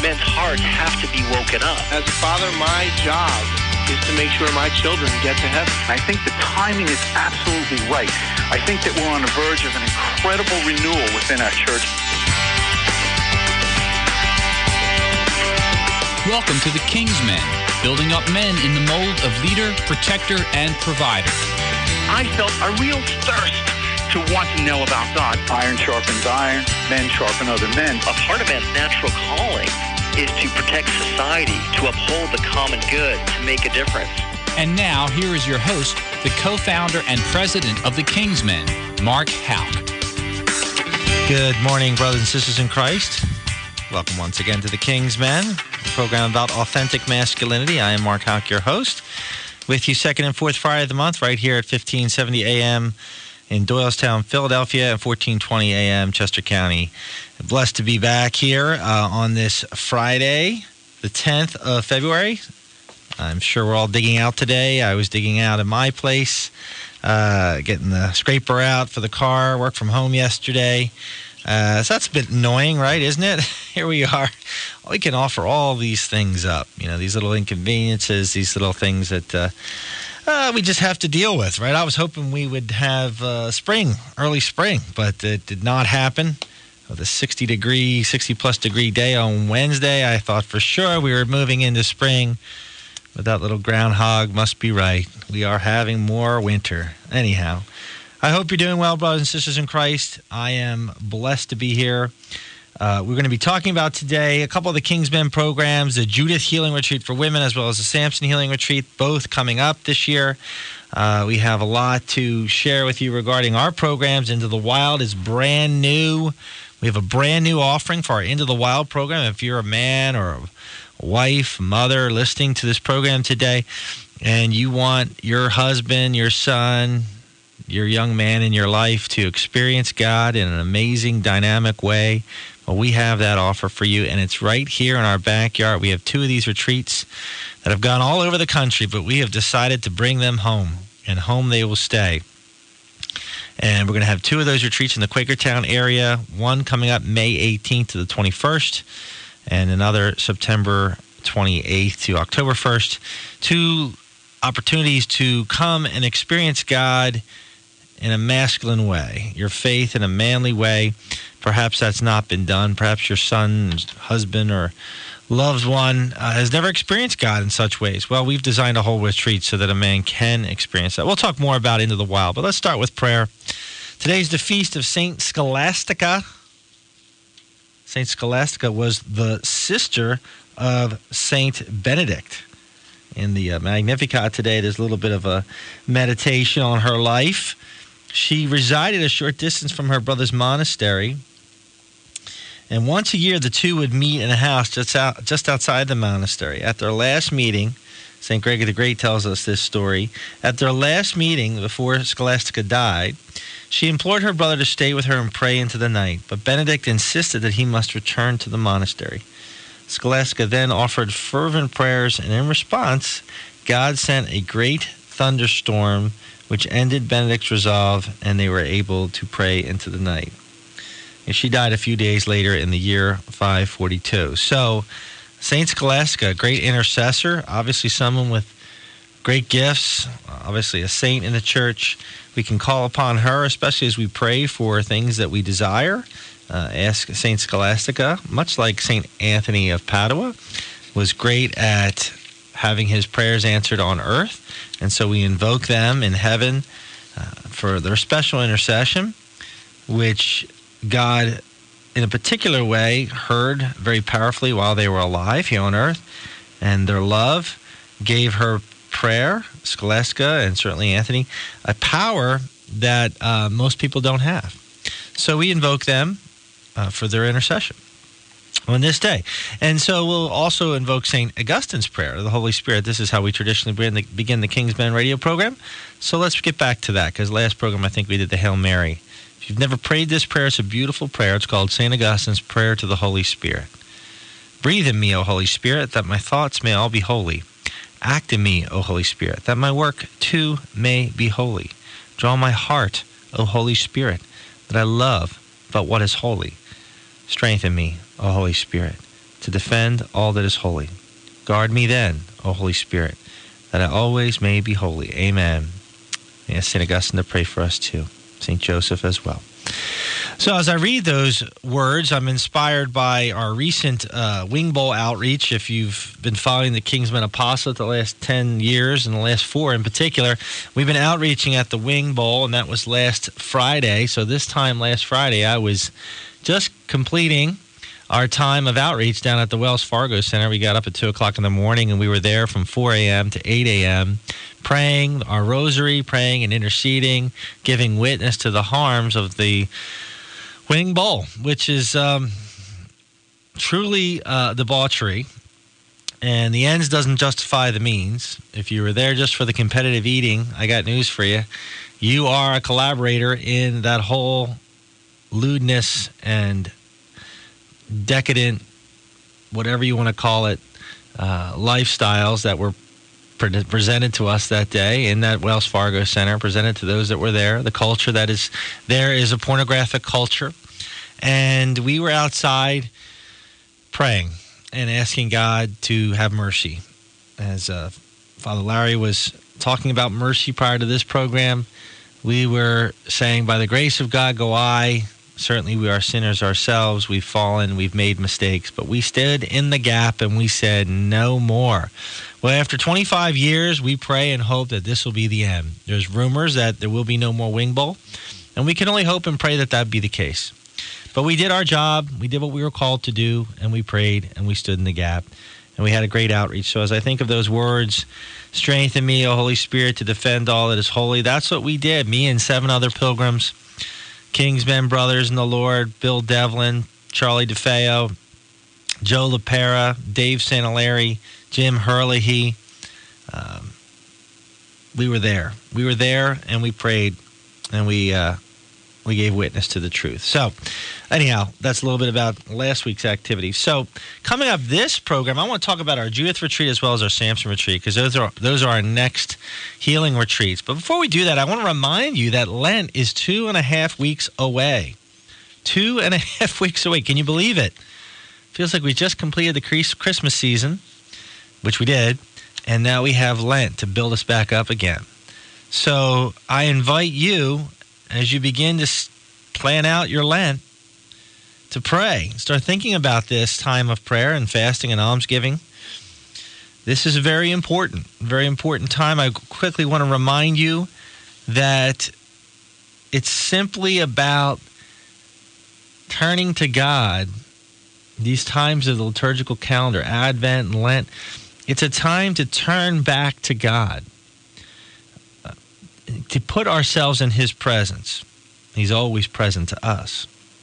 men's hearts have to be woken up. As a father, my job is to make sure my children get to heaven. I think the timing is absolutely right. I think that we're on the verge of an incredible renewal within our church. Welcome to the Kingsmen, building up men in the mold of leader, protector, and provider. I felt a real thirst to want to know about God. Iron sharpens iron, men sharpen other men. A part of man's natural calling is to protect society, to uphold the common good, to make a difference. And now, here is your host, the co-founder and president of the Kingsmen, Mark Houck. Good morning, brothers and sisters in Christ. Welcome once again to the Kingsmen, a program about authentic masculinity. I am Mark Houck, your host, with you second and fourth Friday of the month, right here at 1570 a.m. in Doylestown, Philadelphia, and 1420 a.m. Chester County. Blessed to be back here on this Friday, the 10th of February. I'm sure we're all digging out today. I was digging out at my place, getting the scraper out for the car, worked from home yesterday. So that's a bit annoying, right, isn't it? Here we are. We can offer all these things up, these little inconveniences, these little things that we just have to deal with, right? I was hoping we would have early spring, but it did not happen. With a 60-plus degree day on Wednesday, I thought for sure we were moving into spring. But that little groundhog must be right. We are having more winter. Anyhow, I hope you're doing well, brothers and sisters in Christ. I am blessed to be here. We're going to be talking about today a couple of the Kingsmen programs, the Judith Healing Retreat for Women, as well as the Samson Healing Retreat, both coming up this year. We have a lot to share with you regarding our programs. Into the Wild is brand new. We have a brand new offering for our Into the Wild program. If you're a man or a wife, mother, listening to this program today, and you want your husband, your son, your young man in your life to experience God in an amazing, dynamic way, well, we have that offer for you, and it's right here in our backyard. We have two of these retreats that have gone all over the country, but we have decided to bring them home, and home they will stay. And we're going to have two of those retreats in the Quakertown area, one coming up May 18th to the 21st, and another September 28th to October 1st. Two opportunities to come and experience God in a masculine way, your faith in a manly way. Perhaps that's not been done. Perhaps your son, husband, or loved one has never experienced God in such ways. Well, we've designed a whole retreat so that a man can experience that. We'll talk more about Into the Wild, but let's start with prayer. Today's the feast of Saint Scholastica. Saint Scholastica was the sister of Saint Benedict. In the Magnificat today, there's a little bit of a meditation on her life. She resided a short distance from her brother's monastery, and once a year the two would meet in a house just outside the monastery. At their last meeting, St. Gregory the Great tells us this story, at their last meeting before Scholastica died, she implored her brother to stay with her and pray into the night, but Benedict insisted that he must return to the monastery. Scholastica then offered fervent prayers, and in response, God sent a great thunderstorm which ended Benedict's resolve, and they were able to pray into the night. And she died a few days later in the year 542. So, Saint Scholastica, a great intercessor, obviously someone with great gifts, obviously a saint in the church. We can call upon her, especially as we pray for things that we desire. Ask Saint Scholastica, much like Saint Anthony of Padua, was great at having his prayers answered on earth. And so we invoke them in heaven for their special intercession, which God, in a particular way, heard very powerfully while they were alive here on earth. And their love gave her prayer, Scholastica, and certainly Anthony, a power that most people don't have. So we invoke them for their intercession on this day. And so we'll also invoke St. Augustine's prayer, the Holy Spirit. This is how we traditionally begin the Kingsmen radio program. So let's get back to that, because last program I think we did the Hail Mary. If you've never prayed this prayer, it's a beautiful prayer. It's called St. Augustine's Prayer to the Holy Spirit. Breathe in me, O Holy Spirit, that my thoughts may all be holy. Act in me, O Holy Spirit, that my work too may be holy. Draw my heart, O Holy Spirit, that I love but what is holy. Strengthen me, O Holy Spirit, to defend all that is holy. Guard me then, O Holy Spirit, that I always may be holy. Amen. I ask St. Augustine to pray for us too. St. Joseph as well. So as I read those words, I'm inspired by our recent Wing Bowl outreach. If you've been following the Kingsmen Apostolate the last 10 years, and the last 4 in particular, we've been outreaching at the Wing Bowl, and that was last Friday. So this time last Friday, I was just completing our time of outreach down at the Wells Fargo Center. We got up at 2 o'clock in the morning, and we were there from 4 a.m. to 8 a.m., praying our rosary, praying and interceding, giving witness to the harms of the Wing Bowl, which is truly debauchery. And the ends doesn't justify the means. If you were there just for the competitive eating, I got news for you. You are a collaborator in that whole lewdness and decadent, whatever you want to call it, lifestyles that were presented to us that day in that Wells Fargo Center, presented to those that were there. The culture that is there is a pornographic culture. And we were outside praying and asking God to have mercy. As Father Larry was talking about mercy prior to this program, we were saying, by the grace of God go I. Certainly we are sinners ourselves. We've fallen, we've made mistakes, but we stood in the gap and we said no more. Well, after 25 years, we pray and hope that this will be the end. There's rumors that there will be no more Wing Bowl, and we can only hope and pray that that be the case. But we did our job, we did what we were called to do, and we prayed and we stood in the gap, and we had a great outreach. So as I think of those words, strengthen me, O Holy Spirit, to defend all that is holy, that's what we did, me and 7 other pilgrims, Kingsmen brothers in the Lord, Bill Devlin, Charlie DeFeo, Joe LaPera, Dave Santalari, Jim Herlihy. We were there. We were there, and we prayed, and we gave witness to the truth. So, anyhow, that's a little bit about last week's activity. So, coming up this program, I want to talk about our Judith retreat as well as our Samson retreat, because those are our next healing retreats. But before we do that, I want to remind you that Lent is 2.5 weeks away. 2.5 weeks away. Can you believe it? Feels like we just completed the Christmas season, which we did, and now we have Lent to build us back up again. So I invite you, as you begin to plan out your Lent, to pray. Start thinking about this time of prayer and fasting and almsgiving. This is a very important time. I quickly want to remind you that it's simply about turning to God. These times of the liturgical calendar, Advent and Lent, it's a time to turn back to God, to put ourselves in His presence. He's always present to us.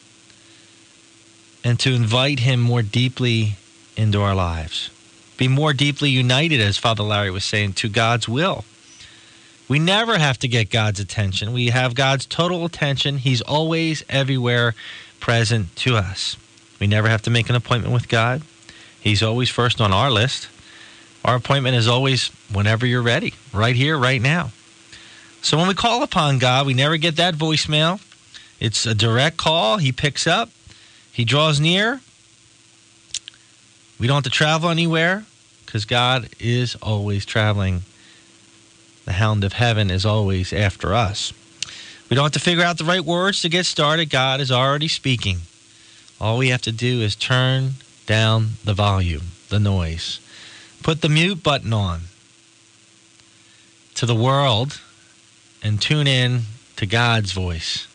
And to invite Him more deeply into our lives. Be more deeply united, as Father Larry was saying, to God's will. We never have to get God's attention. We have God's total attention. He's always, everywhere present to us. We never have to make an appointment with God. He's always first on our list. Our appointment is always whenever you're ready, right here, right now. So when we call upon God, we never get that voicemail. It's a direct call. He picks up. He draws near. We don't have to travel anywhere because God is always traveling. The hound of heaven is always after us. We don't have to figure out the right words to get started. God is already speaking. All we have to do is turn down the volume, the noise. Put the mute button on to the world and tune in to God's voice.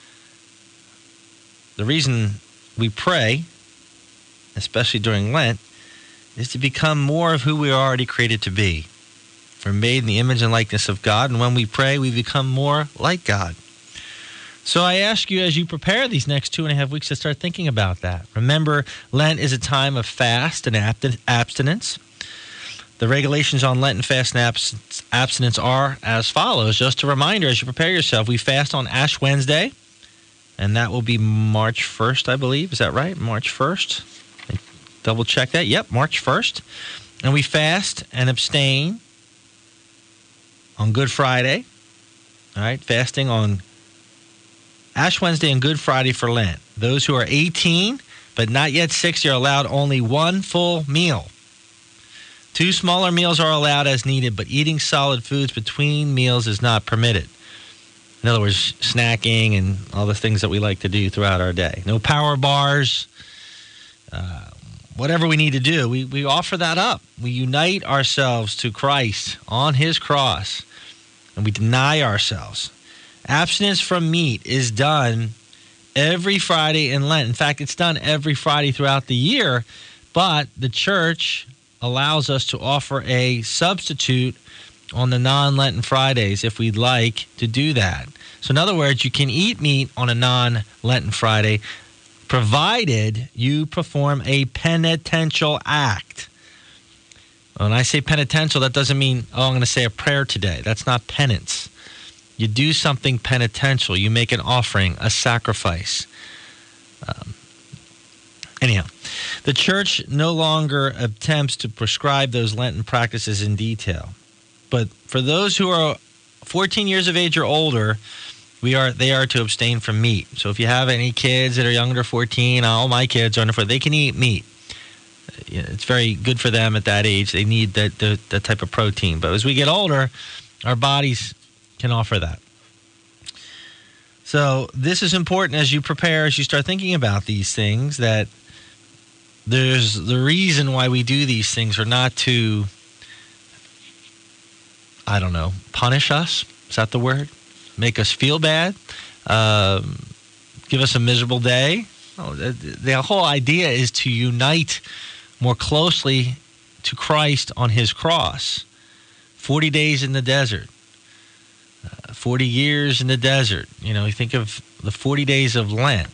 The reason we pray, especially during Lent, is to become more of who we are already created to be. We're made in the image and likeness of God, and when we pray, we become more like God. So I ask you, as you prepare these next 2.5 weeks, to start thinking about that. Remember, Lent is a time of fast and abstinence. The regulations on Lent and fast and abstinence are as follows. Just a reminder, as you prepare yourself, we fast on Ash Wednesday, and that will be March 1st, I believe. Is that right? March 1st? Double check that. Yep, March 1st. And we fast and abstain on Good Friday. All right, fasting on Ash Wednesday and Good Friday for Lent. Those who are 18 but not yet 60 are allowed only one full meal. 2 smaller meals are allowed as needed, but eating solid foods between meals is not permitted. In other words, snacking and all the things that we like to do throughout our day. No power bars, whatever we need to do, we offer that up. We unite ourselves to Christ on his cross, and we deny ourselves. Abstinence from meat is done every Friday in Lent. In fact, it's done every Friday throughout the year, but the church allows us to offer a substitute on the non-Lenten Fridays if we'd like to do that. So in other words, you can eat meat on a non-Lenten Friday, provided you perform a penitential act. When I say penitential, that doesn't mean, I'm going to say a prayer today. That's not penance. You do something penitential. You make an offering, a sacrifice. Anyhow, the church no longer attempts to prescribe those Lenten practices in detail. But for those who are 14 years of age or older, they are to abstain from meat. So if you have any kids that are younger than 14, all my kids are under 14, they can eat meat. It's very good for them at that age. They need that type of protein. But as we get older, our bodies can offer that. So this is important as you prepare, as you start thinking about these things, that there's the reason why we do these things are not to, punish us. Is that the word? Make us feel bad? Give us a miserable day? The whole idea is to unite more closely to Christ on his cross. 40 days in the desert. 40 years in the desert. You think of the 40 days of Lent.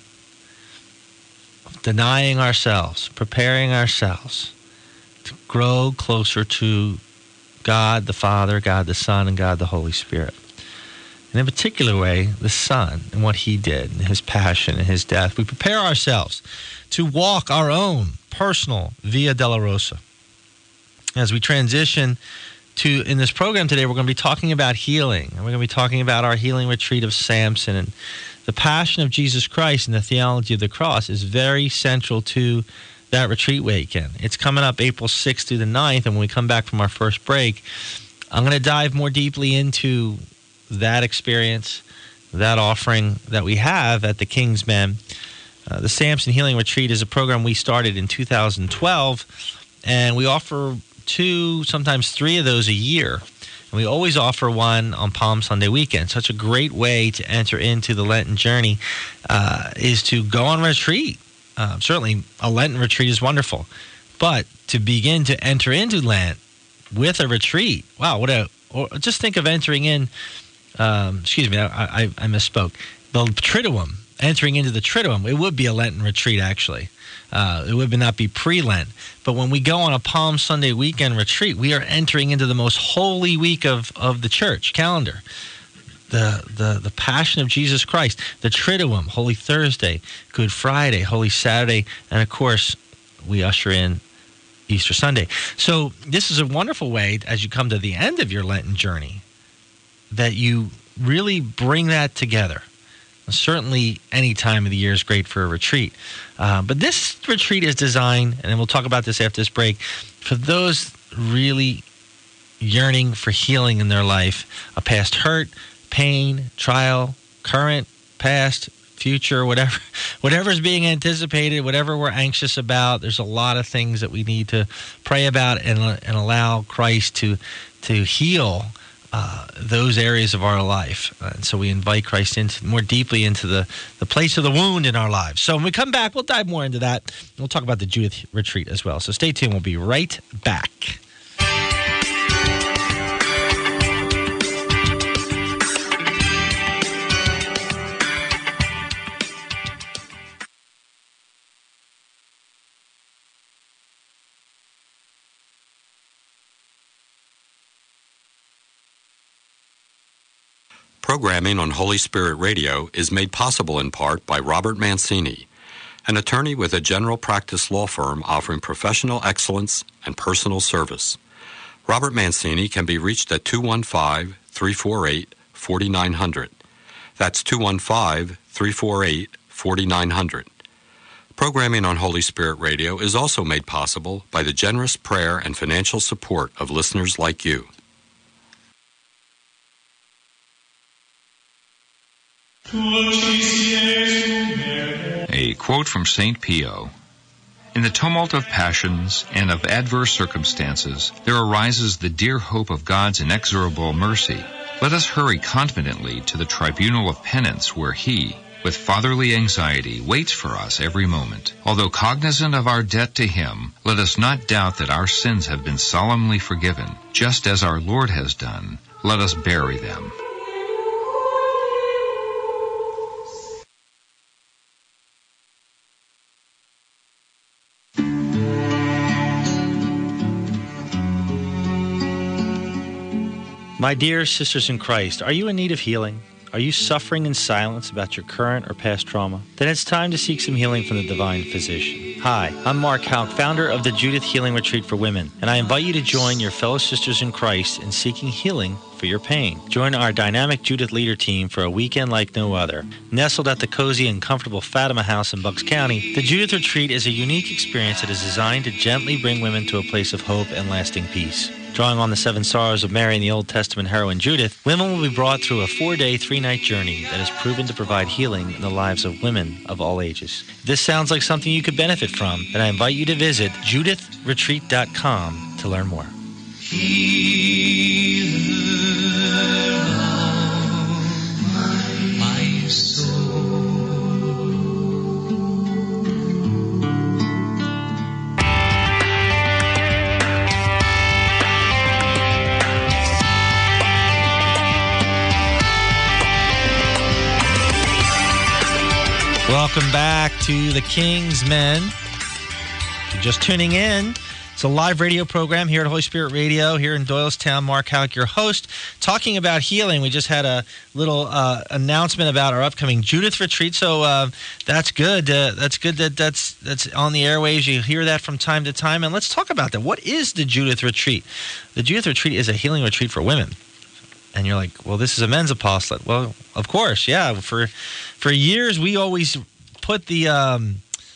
Denying ourselves, preparing ourselves to grow closer to God the Father, God the Son, and God the Holy Spirit. And in a particular way, the Son and what he did, and his passion and his death. We prepare ourselves to walk our own personal Via Dolorosa. As we transition in this program today, we're going to be talking about healing. And we're going to be talking about our healing retreat of Samson. And the passion of Jesus Christ and the theology of the cross is very central to that retreat weekend. It's coming up April 6th through the 9th. And when we come back from our first break, I'm going to dive more deeply into that experience, that offering that we have at the King's Men. The Samson Healing Retreat is a program we started in 2012, and we offer 2, sometimes 3 of those a year. And we always offer one on Palm Sunday weekend. Such a great way to enter into the Lenten journey is to go on retreat. Certainly, a Lenten retreat is wonderful. But to begin to enter into Lent with a retreat, wow, just think of entering in, I misspoke. The Triduum, entering into the Triduum, it would be a Lenten retreat, actually. It would not be pre-Lent. But when we go on a Palm Sunday weekend retreat, we are entering into the most holy week of the church calendar. The Passion of Jesus Christ, the Triduum, Holy Thursday, Good Friday, Holy Saturday, and of course, we usher in Easter Sunday. So this is a wonderful way, as you come to the end of your Lenten journey, that you really bring that together. Certainly, any time of the year is great for a retreat. But this retreat is designed, and then we'll talk about this after this break, for those really yearning for healing in their life, a past hurt, pain, trial, current, past, future, whatever is being anticipated, whatever we're anxious about. There's a lot of things that we need to pray about and allow Christ to heal those areas of our life. And so we invite Christ more deeply into the place of the wound in our lives. So when we come back, we'll dive more into that. We'll talk about the Judith retreat as well. So stay tuned. We'll be right back. Programming on Holy Spirit Radio is made possible in part by Robert Mancini, an attorney with a general practice law firm offering professional excellence and personal service. Robert Mancini can be reached at 215-348-4900. That's 215-348-4900. Programming on Holy Spirit Radio is also made possible by the generous prayer and financial support of listeners like you. A quote from St. Pio. In the tumult of passions and of adverse circumstances, there arises the dear hope of God's inexorable mercy. Let us hurry confidently to the tribunal of penance where He, with fatherly anxiety, waits for us every moment. Although cognizant of our debt to Him, let us not doubt that our sins have been solemnly forgiven. Just as our Lord has done, let us bury them. My dear sisters in Christ, are you in need of healing? Are you suffering in silence about your current or past trauma? Then it's time to seek some healing from the Divine Physician. Hi, I'm Mark Houck, founder of the Judith Healing Retreat for Women, and I invite you to join your fellow sisters in Christ in seeking healing for your pain. Join our dynamic Judith leader team for a weekend like no other. Nestled at the cozy and comfortable Fatima House in Bucks County, the Judith Retreat is a unique experience that is designed to gently bring women to a place of hope and lasting peace. Drawing on the 7 sorrows of Mary and the Old Testament heroine Judith, women will be brought through a 4-day, 3-night journey that has proven to provide healing in the lives of women of all ages. If this sounds like something you could benefit from, then I invite you to visit judithretreat.com to learn more. My soul. Welcome back to the King's Men. If you're just tuning in, it's a live radio program here at Holy Spirit Radio here in Doylestown. Mark Houck, your host, talking about healing. We just had a little announcement about our upcoming Judith Retreat, so that's good. That's good that's on the airwaves. You hear that from time to time, and let's talk about that. What is the Judith Retreat? The Judith Retreat is a healing retreat for women. And you're like, well, this is a men's apostolate. Well, of course, yeah. For years, we always put the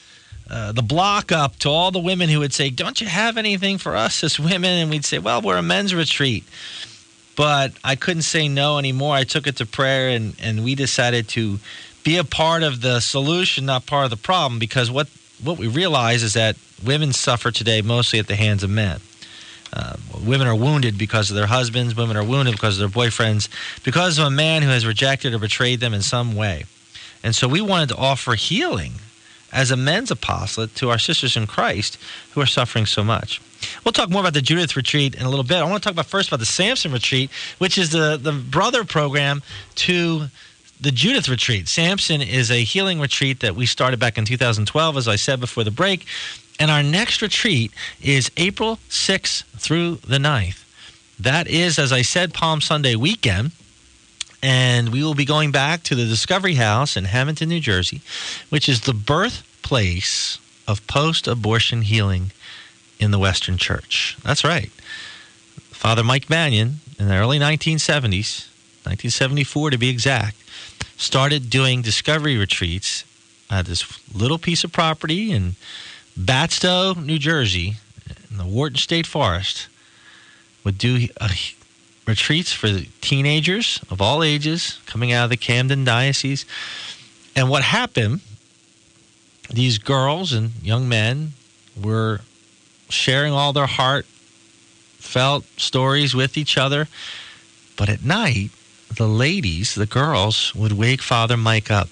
block up to all the women who would say, don't you have anything for us as women? And we'd say, well, we're a men's retreat. But I couldn't say no anymore. I took it to prayer, and we decided to be a part of the solution, not part of the problem, because what we realize is that women suffer today mostly at the hands of men. Women are wounded because of their husbands. Women are wounded because of their boyfriends, because of a man who has rejected or betrayed them in some way. And so we wanted to offer healing as a men's apostolate to our sisters in Christ who are suffering so much. We'll talk more about the Judith Retreat in a little bit. I want to talk first about the Samson Retreat, which is the brother program to the Judith Retreat. Samson is a healing retreat that we started back in 2012, as I said before the break. And our next retreat is April 6th through the 9th. That is, as I said, Palm Sunday weekend. And we will be going back to the Discovery House in Hamilton, New Jersey, which is the birthplace of post-abortion healing in the Western Church. That's right. Father Mike Mannion, in the early 1970s, 1974 to be exact, started doing discovery retreats at this little piece of property in Batstow, New Jersey, in the Wharton State Forest, would do retreats for teenagers of all ages coming out of the Camden Diocese. And what happened, these girls and young men were sharing all their heartfelt stories with each other. But at night, the ladies, the girls, would wake Father Mike up.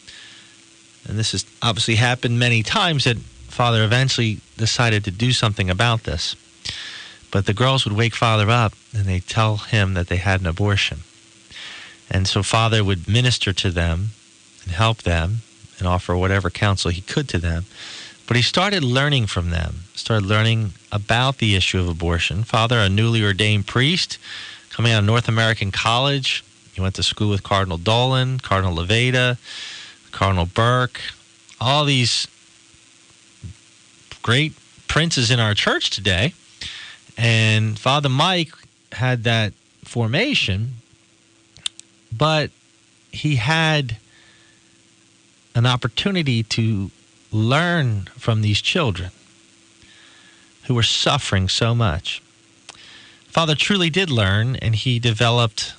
And this has obviously happened many times that Father eventually decided to do something about this. But the girls would wake Father up and they'd tell him that they had an abortion. And so Father would minister to them and help them and offer whatever counsel he could to them. But he started learning from them, started learning about the issue of abortion. Father, a newly ordained priest, coming out of North American College. He went to school with Cardinal Dolan, Cardinal Levada, Cardinal Burke, all these great princes in our church today. And Father Mike had that formation, but he had an opportunity to learn from these children who were suffering so much. Father truly did learn, and he developed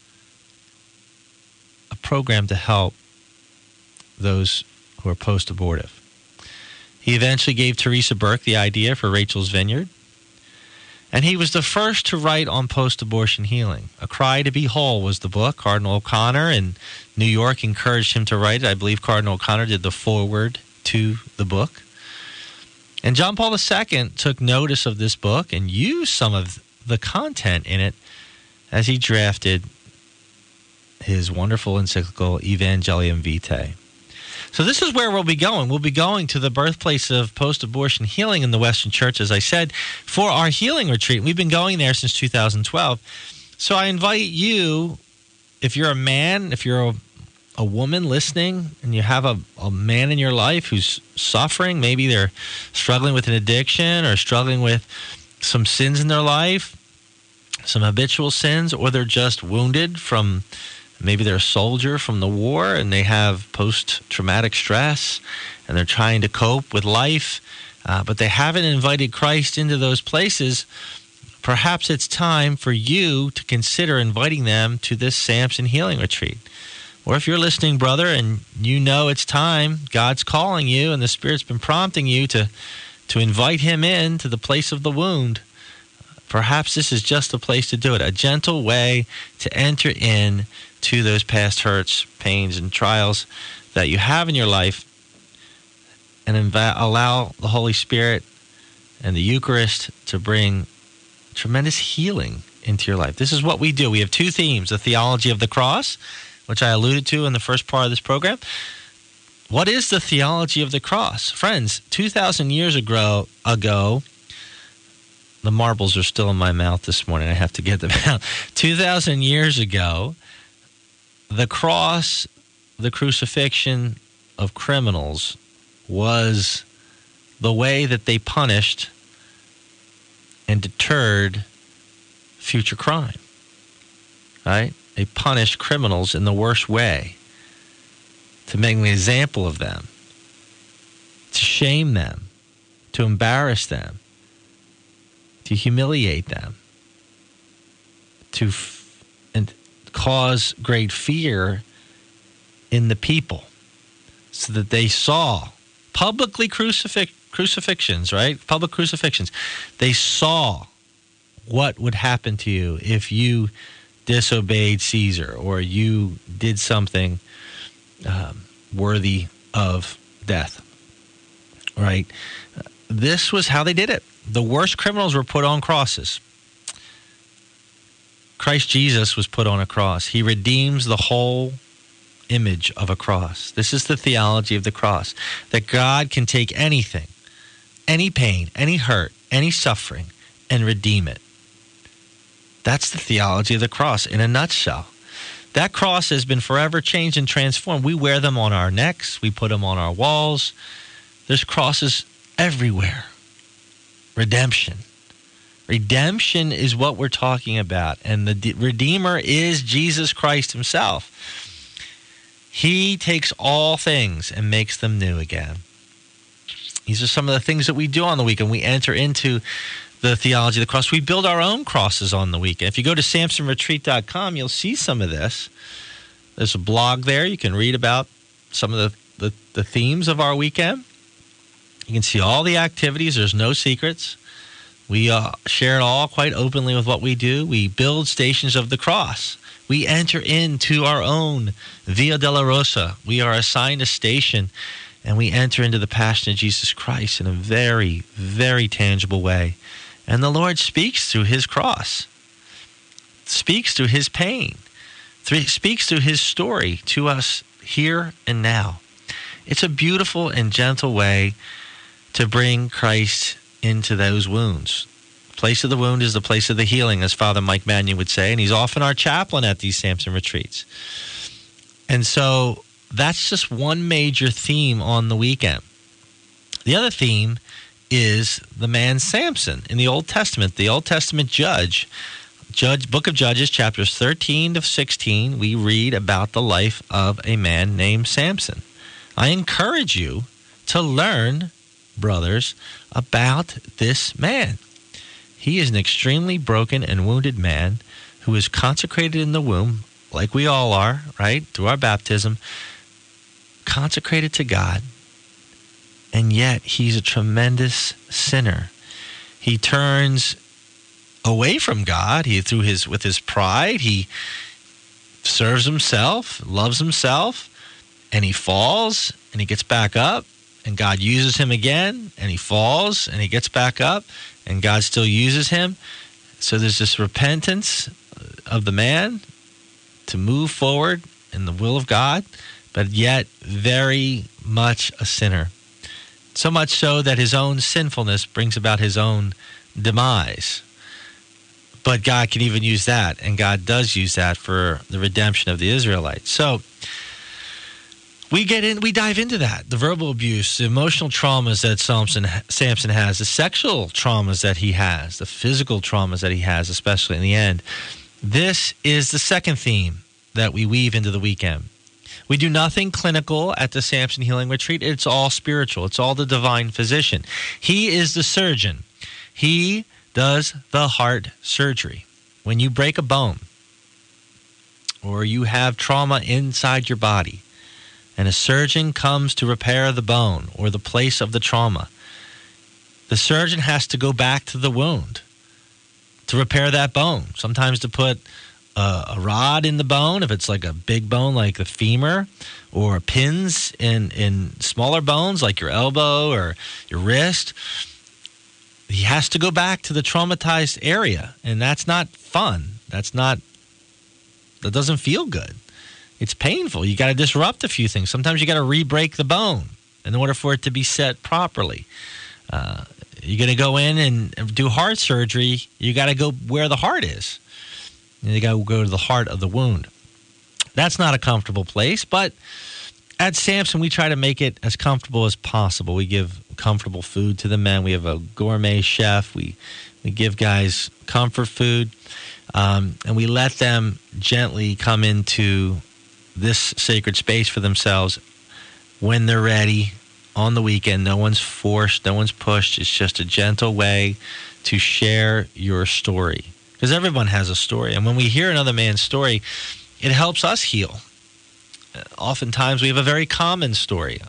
a program to help those who are post-abortive. He eventually gave Teresa Burke the idea for Rachel's Vineyard, and he was the first to write on post-abortion healing. A Cry to Be Whole was the book. Cardinal O'Connor in New York encouraged him to write it. I believe Cardinal O'Connor did the foreword to the book. And John Paul II took notice of this book and used some of the content in it as he drafted his wonderful encyclical Evangelium Vitae. So this is where we'll be going. We'll be going to the birthplace of post-abortion healing in the Western Church, as I said, for our healing retreat. We've been going there since 2012. So I invite you, if you're a man, if you're a woman listening, and you have a man in your life who's suffering, maybe they're struggling with an addiction or struggling with some sins in their life, some habitual sins, or they're just wounded from maybe they're a soldier from the war and they have post-traumatic stress and they're trying to cope with life, but they haven't invited Christ into those places. Perhaps it's time for you to consider inviting them to this Samson Healing Retreat. Or if you're listening, brother, and you know it's time, God's calling you and the Spirit's been prompting you to invite him in to the place of the wound, perhaps this is just the place to do it, a gentle way to enter in to those past hurts, pains, and trials that you have in your life, and allow the Holy Spirit and the Eucharist to bring tremendous healing into your life. This is what we do. We have two themes: the theology of the cross, which I alluded to in the first part of this program. What is the theology of the cross? Friends, 2,000 years ago, the marbles are still in my mouth this morning. I have to get them out. 2,000 years ago, the cross, the crucifixion of criminals, was the way that they punished and deterred future crime. Right? They punished criminals in the worst way to make an example of them, to shame them, to embarrass them, to humiliate them, and cause great fear in the people, so that they saw publicly crucifixions, right? Public crucifixions. They saw what would happen to you if you disobeyed Caesar or you did something worthy of death, right? This was how they did it. The worst criminals were put on crosses. Christ Jesus was put on a cross. He redeems the whole image of a cross. This is the theology of the cross, that God can take anything, any pain, any hurt, any suffering, and redeem it. That's the theology of the cross in a nutshell. That cross has been forever changed and transformed. We wear them on our necks. We put them on our walls. There's crosses everywhere. Redemption. Redemption is what we're talking about. And the Redeemer is Jesus Christ himself. He takes all things and makes them new again. These are some of the things that we do on the weekend. We enter into the theology of the cross. We build our own crosses on the weekend. If you go to SamsonRetreat.com, you'll see some of this. There's a blog there. You can read about some of the themes of our weekend. You can see all the activities. There's no secrets. We share it all quite openly with what we do. We build stations of the cross. We enter into our own Via Dolorosa. We are assigned a station, and we enter into the Passion of Jesus Christ in a very, very tangible way. And the Lord speaks through his cross, speaks through his pain, speaks through his story to us here and now. It's a beautiful and gentle way to bring Christ into those wounds. The place of the wound is the place of the healing, as Father Mike Mannion would say, and he's often our chaplain at these Samson retreats. And so that's just one major theme on the weekend. The other theme is the man Samson in the Old Testament, the Old Testament judge. Book of Judges, chapters 13 to 16, we read about the life of a man named Samson. I encourage you to learn, brothers, about this man. He is an extremely broken and wounded man who is consecrated in the womb, like we all are, right, through our baptism, consecrated to God, and yet he's a tremendous sinner. He turns away from God. With his pride, he serves himself, loves himself, and he falls, and he gets back up, and God uses him again, and he falls, and he gets back up, and God still uses him. So there's this repentance of the man to move forward in the will of God, but yet very much a sinner. So much so that his own sinfulness brings about his own demise. But God can even use that, and God does use that for the redemption of the Israelites. So we dive into that, the verbal abuse, the emotional traumas that Samson has, the sexual traumas that he has, the physical traumas that he has, especially in the end. This is the second theme that we weave into the weekend. We do nothing clinical at the Samson Healing Retreat. It's all spiritual. It's all the divine physician. He is the surgeon. He does the heart surgery. When you break a bone or you have trauma inside your body and a surgeon comes to repair the bone or the place of the trauma, the surgeon has to go back to the wound to repair that bone. Sometimes to put a rod in the bone, if it's like a big bone like the femur, or pins in smaller bones like your elbow or your wrist. He has to go back to the traumatized area, and that's not fun. That doesn't feel good. It's painful. You got to disrupt a few things. Sometimes you got to re-break the bone in order for it to be set properly. You're going to go in and do heart surgery. You got to go where the heart is. You got to go to the heart of the wound. That's not a comfortable place, but at Samson, we try to make it as comfortable as possible. We give comfortable food to the men. We have a gourmet chef. We give guys comfort food, and we let them gently come into this sacred space for themselves when they're ready on the weekend. No one's forced. No one's pushed. It's just a gentle way to share your story. Because everyone has a story. And when we hear another man's story, it helps us heal. Oftentimes we have a very common story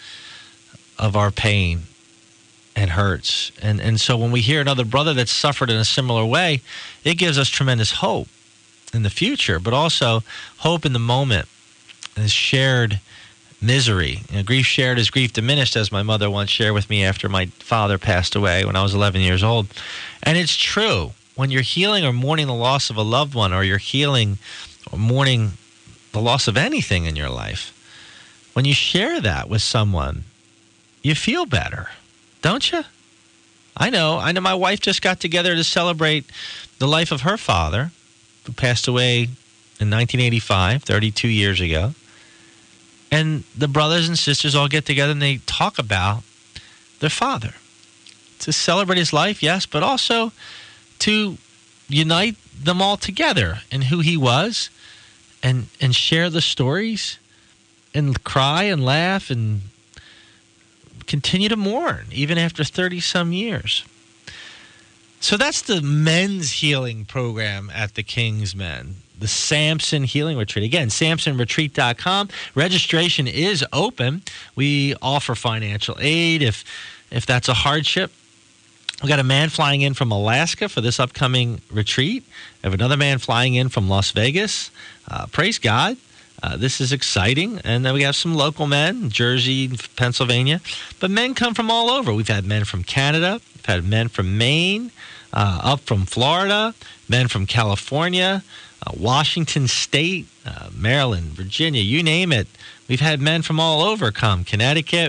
of our pain and hurts. And so when we hear another brother that's suffered in a similar way, it gives us tremendous hope in the future, but also hope in the moment. And shared misery. Grief shared is grief diminished, as my mother once shared with me after my father passed away when I was 11 years old. And it's true. When you're healing or mourning the loss of a loved one, or you're healing or mourning the loss of anything in your life, when you share that with someone, you feel better, don't you? I know my wife just got together to celebrate the life of her father, who passed away in 1985, 32 years ago. And the brothers and sisters all get together and they talk about their father. To celebrate his life, yes, but also to unite them all together in who he was, and share the stories and cry and laugh and continue to mourn even after 30-some years. So that's the men's healing program at the King's Men, the Samson Healing Retreat. Again, SamsonRetreat.com. Registration is open. We offer financial aid if that's a hardship. We got a man flying in from Alaska for this upcoming retreat. We have another man flying in from Las Vegas. Praise God. This is exciting. And then we have some local men, Jersey, Pennsylvania. But men come from all over. We've had men from Canada. We've had men from Maine, up from Florida, men from California, Washington State, Maryland, Virginia, you name it. We've had men from all over come. Connecticut,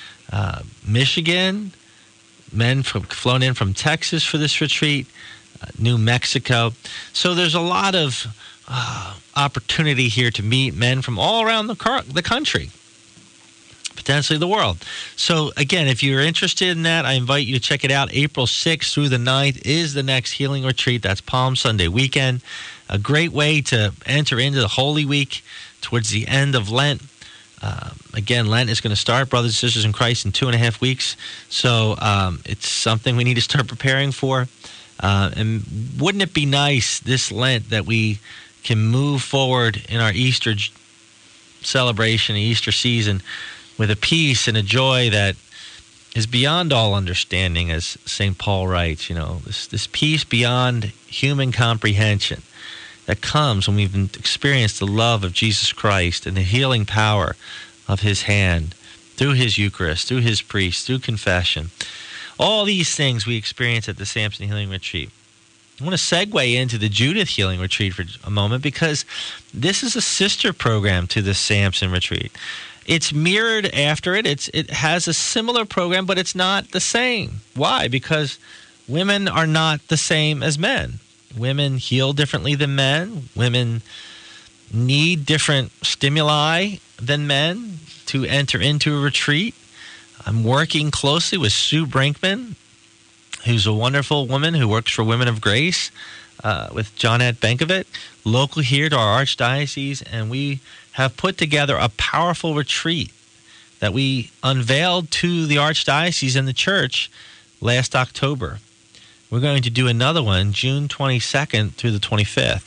Michigan, men flown in from Texas for this retreat, New Mexico. So there's a lot of opportunity here to meet men from all around the country, potentially the world. So again, if you're interested in that, I invite you to check it out. April 6th through the 9th is the next healing retreat. That's Palm Sunday weekend. A great way to enter into the Holy Week towards the end of Lent. Again, Lent is going to start, brothers and sisters in Christ, in 2.5 weeks. So it's something we need to start preparing for. And wouldn't it be nice this Lent that we can move forward in our Easter celebration, Easter season, with a peace and a joy that is beyond all understanding, as St. Paul writes, this peace beyond human comprehension that comes when we've experienced the love of Jesus Christ and the healing power of his hand through his Eucharist, through his priest, through confession. All these things we experience at the Samson Healing Retreat. I want to segue into the Judith Healing Retreat for a moment, because this is a sister program to the Samson Retreat. It's mirrored after it. It has a similar program, but it's not the same. Why? Because women are not the same as men. Women heal differently than men. Women need different stimuli than men to enter into a retreat. I'm working closely with Sue Brinkman, who's a wonderful woman who works for Women of Grace, with Johnette Benkovic, local here to our archdiocese, and we have put together a powerful retreat that we unveiled to the archdiocese and the church last October. We're going to do another one June 22nd through the 25th.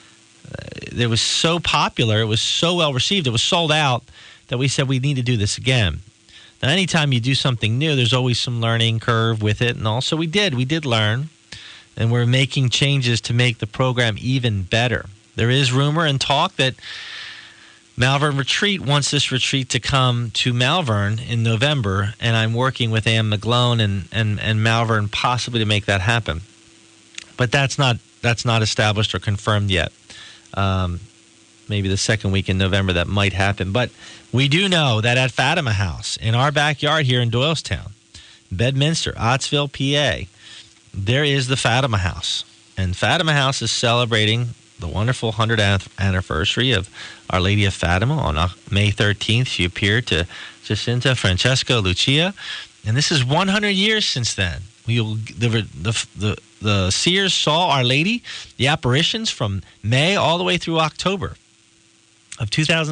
It was so popular, it was so well received, it was sold out, that we said we need to do this again. Now, anytime you do something new, there's always some learning curve with it, and also we did learn, and we're making changes to make the program even better. There is rumor and talk that Malvern Retreat wants this retreat to come to Malvern in November, and I'm working with Anne McGlone and Malvern possibly to make that happen. But that's not established or confirmed yet. Maybe the second week in November that might happen. But we do know that at Fatima House, in our backyard here in Doylestown, Bedminster, Ottsville, PA, there is the Fatima House. And Fatima House is celebrating the wonderful 100th anniversary of Our Lady of Fatima. On May 13th, she appeared to Jacinta, Francesco, Lucia. And this is 100 years since then. The seers saw Our Lady, the apparitions, from May all the way through October of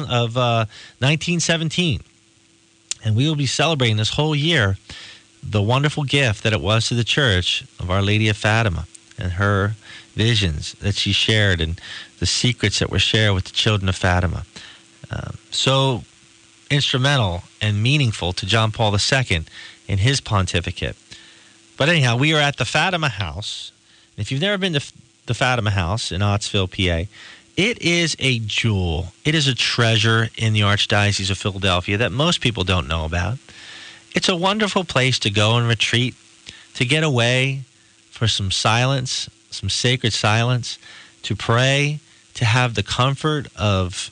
1917. And we will be celebrating this whole year the wonderful gift that it was to the church of Our Lady of Fatima and her visions that she shared and the secrets that were shared with the children of Fatima. So instrumental and meaningful to John Paul II in his pontificate. But anyhow, we are at the Fatima House. If you've never been to the Fatima House in Ottsville, PA, it is a jewel. It is a treasure in the Archdiocese of Philadelphia that most people don't know about. It's a wonderful place to go and retreat, to get away for some silence, some sacred silence, to pray, to have the comfort of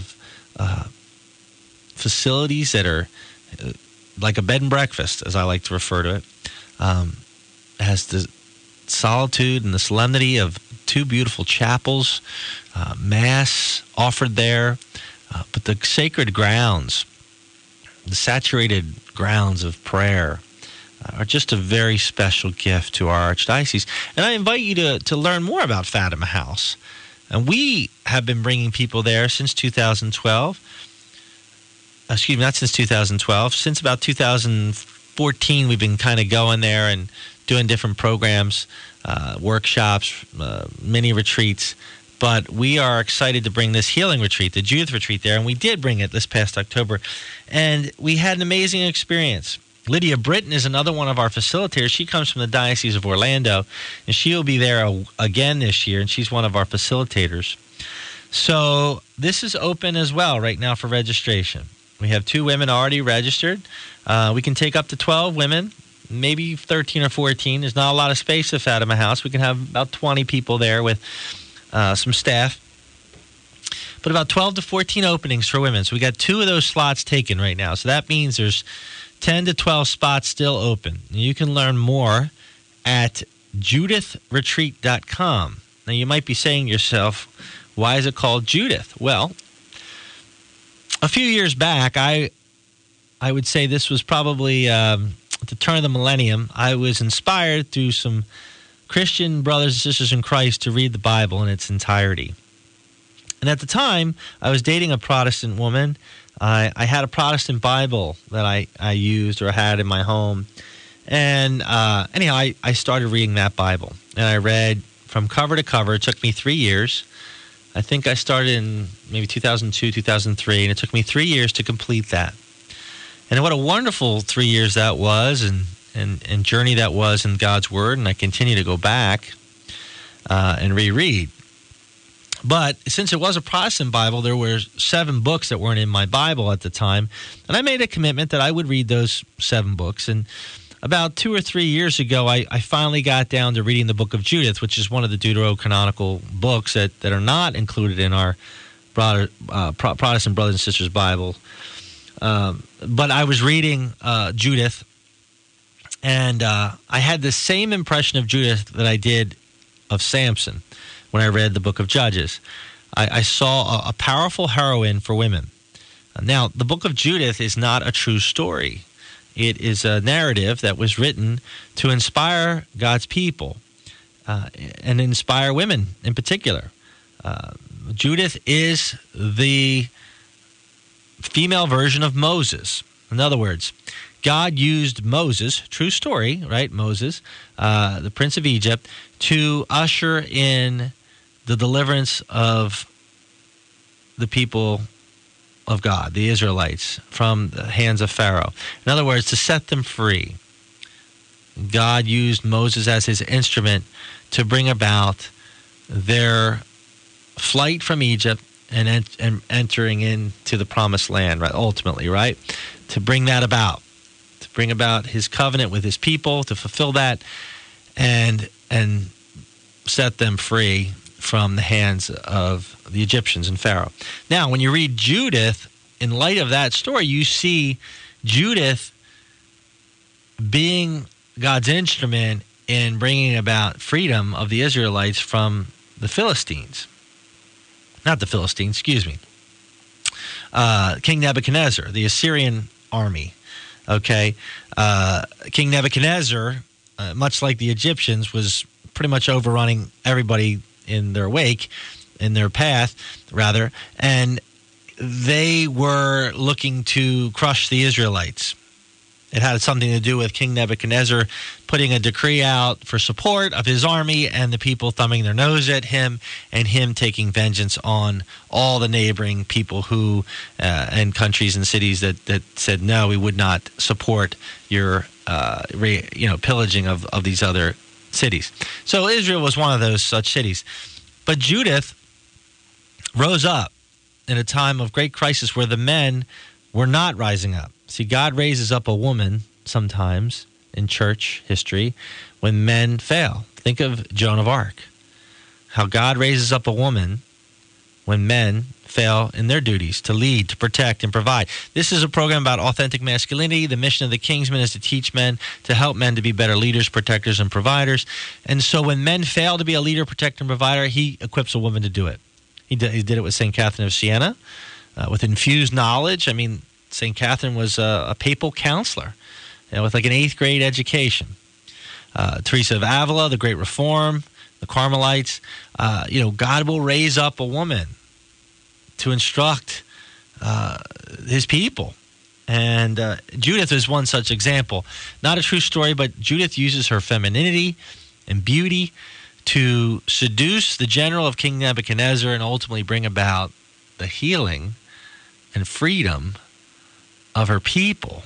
facilities that are like a bed and breakfast, as I like to refer to it. Has the solitude and the solemnity of two beautiful chapels, Mass offered there, but the sacred grounds, the saturated grounds of prayer, are just a very special gift to our archdiocese. And I invite you to learn more about Fatima House. And we have been bringing people there since 2012. Excuse me, not since 2012. Since about 2014, we've been kind of going there and doing different programs, workshops, mini retreats. But we are excited to bring this healing retreat, the Judith Retreat, there. And we did bring it this past October. And we had an amazing experience. Lydia Britton is another one of our facilitators. She comes from the Diocese of Orlando, and she will be there again this year, and she's one of our facilitators. So this is open as well right now for registration. We have 2 women already registered. We can take up to 12 women, maybe 13 or 14. There's not a lot of space at Fatima House. We can have about 20 people there with some staff. But about 12 to 14 openings for women. So we got 2 of those slots taken right now. So that means there's 10 to 12 spots still open. You can learn more at judithretreat.com. Now, you might be saying to yourself, why is it called Judith? Well, a few years back, I would say this was probably at the turn of the millennium. I was inspired through some Christian brothers and sisters in Christ to read the Bible in its entirety. And at the time, I was dating a Protestant woman. I had a Protestant Bible that I used or had in my home. And anyhow, I started reading that Bible. And I read from cover to cover. It took me 3 years. I think I started in maybe 2002, 2003, and it took me 3 years to complete that. And what a wonderful 3 years that was, and journey that was in God's Word. And I continue to go back and reread. But since it was a Protestant Bible, there were 7 books that weren't in my Bible at the time. And I made a commitment that I would read those 7 books. And about 2 or 3 years ago, I finally got down to reading the book of Judith, which is one of the deuterocanonical books that are not included in our Protestant brothers and sisters Bible. But I was reading Judith, and I had the same impression of Judith that I did of Samson when I read the book of Judges. I saw a powerful heroine for women. Now, the book of Judith is not a true story. It is a narrative that was written to inspire God's people and inspire women in particular. Judith is the female version of Moses. In other words, God used Moses, true story, right? Moses, the prince of Egypt, to usher in the deliverance of the people of God, the Israelites, from the hands of Pharaoh. In other words, to set them free. God used Moses as his instrument to bring about their flight from Egypt and entering into the promised land, right? Ultimately, right? To bring that about. To bring about his covenant with his people, to fulfill that, and set them free from the hands of the Egyptians and Pharaoh. Now, when you read Judith, in light of that story, you see Judith being God's instrument in bringing about freedom of the Israelites from the Philistines. Not the Philistines, excuse me. King Nebuchadnezzar, the Assyrian army. Okay, King Nebuchadnezzar, much like the Egyptians, was pretty much overrunning everybody in their wake, in their path, rather, and they were looking to crush the Israelites. It had something to do with King Nebuchadnezzar putting a decree out for support of his army and the people thumbing their nose at him and him taking vengeance on all the neighboring people who and countries and cities that said, no, we would not support your pillaging of these other cities. So Israel was one of those such cities. But Judith rose up in a time of great crisis where the men were not rising up. See, God raises up a woman sometimes in church history when men fail. Think of Joan of Arc. How God raises up a woman when men fail in their duties to lead, to protect, and provide. This is a program about authentic masculinity. The mission of the Kingsmen is to teach men, to help men to be better leaders, protectors, and providers. And so when men fail to be a leader, protector, and provider, he equips a woman to do it. He did it with St. Catherine of Siena with infused knowledge. I mean, St. Catherine was a papal counselor with like an 8th grade education. Teresa of Avila, the Great Reform, the Carmelites. God will raise up a woman to instruct his people. And Judith is one such example. Not a true story, but Judith uses her femininity and beauty to seduce the general of King Nebuchadnezzar and ultimately bring about the healing and freedom of her people.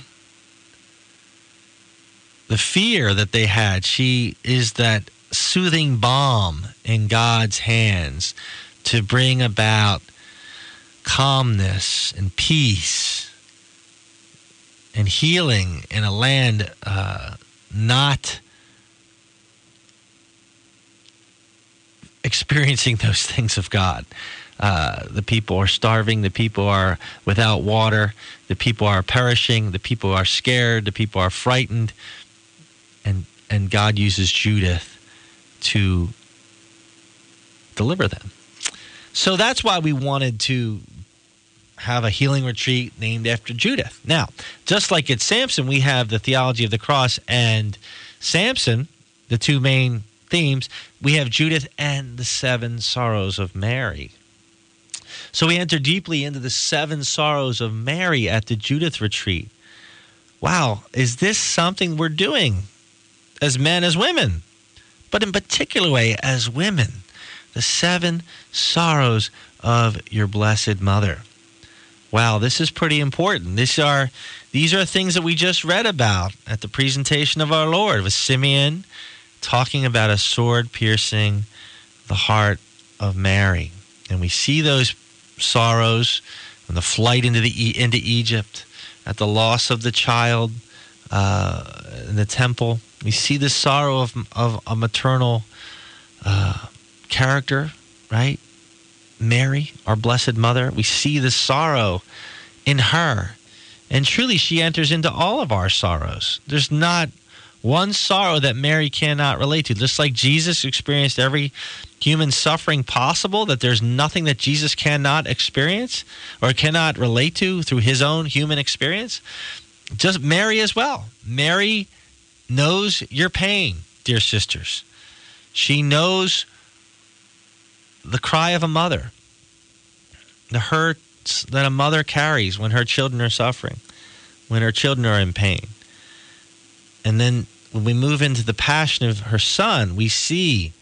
The fear that they had, she is that soothing balm in God's hands to bring about calmness and peace and healing in a land not experiencing those things of God. The people are starving. The people are without water. The people are perishing. The people are scared. The people are frightened. And God uses Judith to deliver them. So that's why we wanted to have a healing retreat named after Judith. Now, just like at Samson, we have the theology of the cross and Samson, the two main themes. We have Judith and the 7 sorrows of Mary. So we enter deeply into the 7 sorrows of Mary at the Judith retreat. Wow, is this something we're doing as men, as women? But in particular way, as women, the 7 sorrows of your Blessed Mother. Wow, this is pretty important. These are things that we just read about at the presentation of our Lord, with Simeon talking about a sword piercing the heart of Mary. And we see those sorrows and the flight into Egypt, at the loss of the child in the temple. We see the sorrow of a maternal character, right? Mary, our Blessed Mother. We see the sorrow in her. And truly, she enters into all of our sorrows. There's not one sorrow that Mary cannot relate to. Just like Jesus experienced every human suffering possible, that there's nothing that Jesus cannot experience or cannot relate to through his own human experience. Just Mary as well. Mary knows your pain, dear sisters. She knows the cry of a mother, the hurts that a mother carries when her children are suffering, when her children are in pain. And then when we move into the passion of her son, we see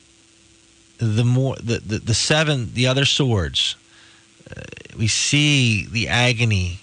the other swords. We see the agony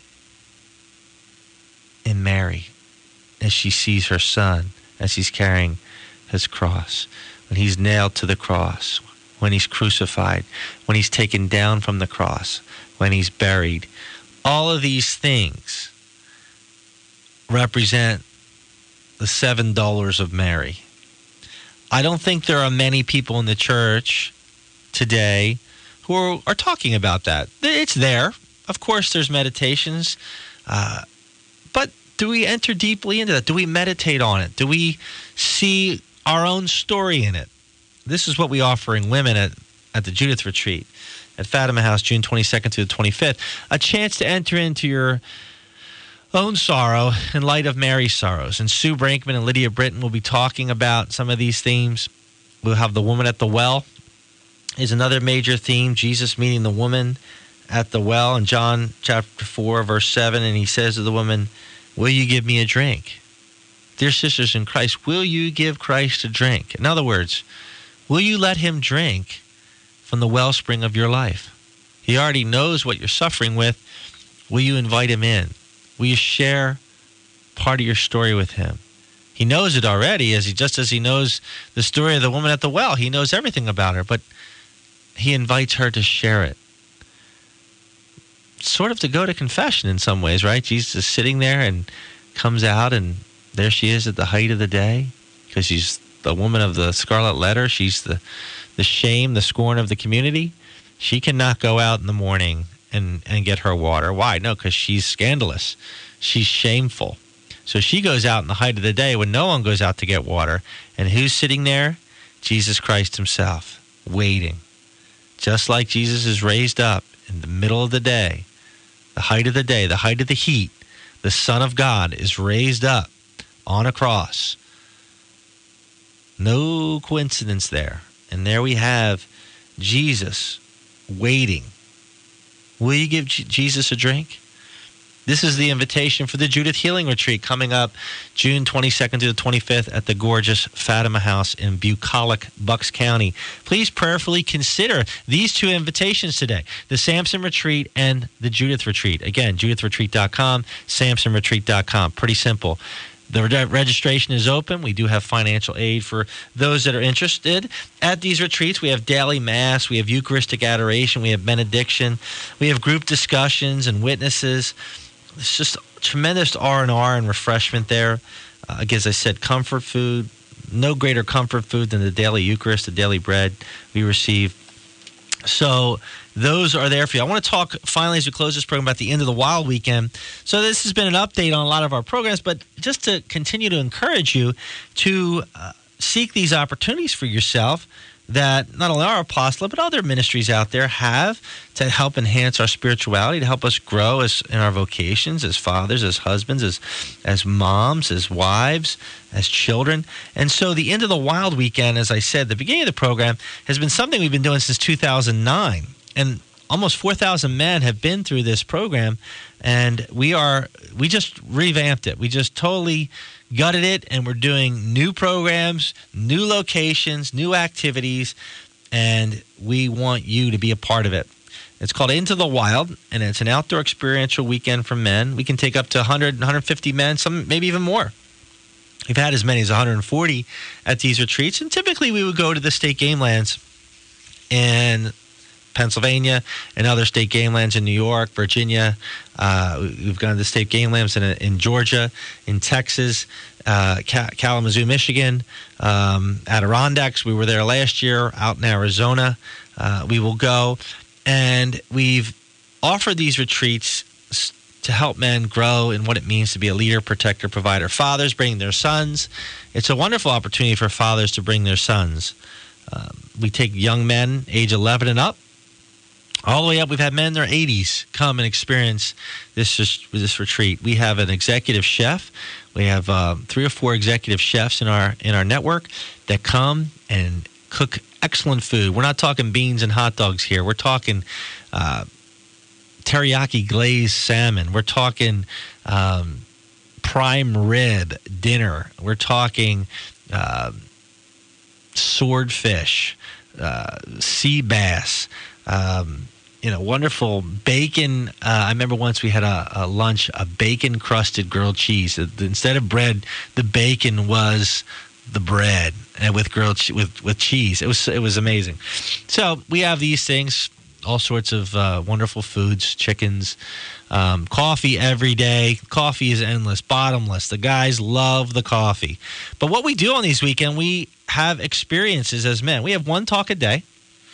in Mary as she sees her son, as he's carrying his cross, when he's nailed to the cross, when he's crucified, when he's taken down from the cross, when he's buried. All of these things represent the 7 dolours of Mary. I don't think there are many people in the church today who are talking about that. It's there. Of course, there's meditations. But do we enter deeply into that? Do we meditate on it? Do we see our own story in it? This is what we offering women at the Judith Retreat at Fatima House, June 22nd to the 25th. A chance to enter into your own sorrow in light of Mary's sorrows. And Sue Brinkman and Lydia Britton will be talking about some of these themes. We'll have the woman at the well is another major theme. Jesus meeting the woman at the well in John chapter 4, verse 7. And he says to the woman, "Will you give me a drink?" Dear sisters in Christ, will you give Christ a drink? In other words, will you let him drink from the wellspring of your life? He already knows what you're suffering with. Will you invite him in? Will you share part of your story with him? He knows it already, just as he knows the story of the woman at the well. He knows everything about her, but he invites her to share it. Sort of to go to confession in some ways, right? Jesus is sitting there and comes out, and there she is at the height of the day, because she's the woman of the scarlet letter. She's the shame, the scorn of the community. She cannot go out in the morning and get her water. Why? No, because she's scandalous. She's shameful. So she goes out in the height of the day when no one goes out to get water. And who's sitting there? Jesus Christ himself, waiting. Just like Jesus is raised up in the middle of the day, the height of the day, the height of the heat, the Son of God is raised up on a cross. No coincidence there. And there we have Jesus waiting. Will you give Jesus a drink? This is the invitation for the Judith Healing Retreat coming up June 22nd to the 25th at the gorgeous Fatima House in Bucolic, Bucks County. Please prayerfully consider these 2 invitations today, the Samson Retreat and the Judith Retreat. Again, judithretreat.com, samsonretreat.com. Pretty simple. The registration is open. We do have financial aid for those that are interested. At these retreats, we have daily Mass, we have Eucharistic adoration, we have benediction, we have group discussions and witnesses. It's just tremendous R&R and refreshment there. Again, as I said, comfort food. No greater comfort food than the daily Eucharist, the daily bread we receive. So those are there for you. I want to talk finally as we close this program about the End of the Wild weekend. So this has been an update on a lot of our programs, but just to continue to encourage you to seek these opportunities for yourself that not only our apostolate, but other ministries out there have to help enhance our spirituality, to help us grow in our vocations, as fathers, as husbands, as moms, as wives, as children. And so the End of the Wild weekend, as I said, the beginning of the program, has been something we've been doing since 2009. And almost 4,000 men have been through this program, and we just revamped it. We just totally gutted it, and we're doing new programs, new locations, new activities, and we want you to be a part of it. It's called Into the Wild, and it's an outdoor experiential weekend for men. We can take up to 100, 150 men, some maybe even more. We've had as many as 140 at these retreats, and typically we would go to the state game lands in Pennsylvania and other state game lands in New York, Virginia. We've gone to the state game lands in Georgia, in Texas, Kalamazoo, Michigan, Adirondacks. We were there last year, out in Arizona. We will go, and we've offered these retreats to help men grow in what it means to be a leader, protector, provider. Fathers bring their sons. It's a wonderful opportunity for fathers to bring their sons. We take young men, age 11 and up, all the way up. We've had men in their 80s come and experience this retreat. We have an executive chef. We have 3 or 4 executive chefs in our network that come and cook excellent food. We're not talking beans and hot dogs here. We're talking teriyaki glazed salmon. We're talking prime rib dinner. We're talking swordfish, sea bass, wonderful bacon. I remember once we had a lunch, a bacon-crusted grilled cheese. Instead of bread, the bacon was the bread, and with grilled with cheese. It was amazing. So we have these things, all sorts of wonderful foods, chickens, coffee every day. Coffee is endless, bottomless. The guys love the coffee. But what we do on these weekends, we have experiences as men. We have one talk a day,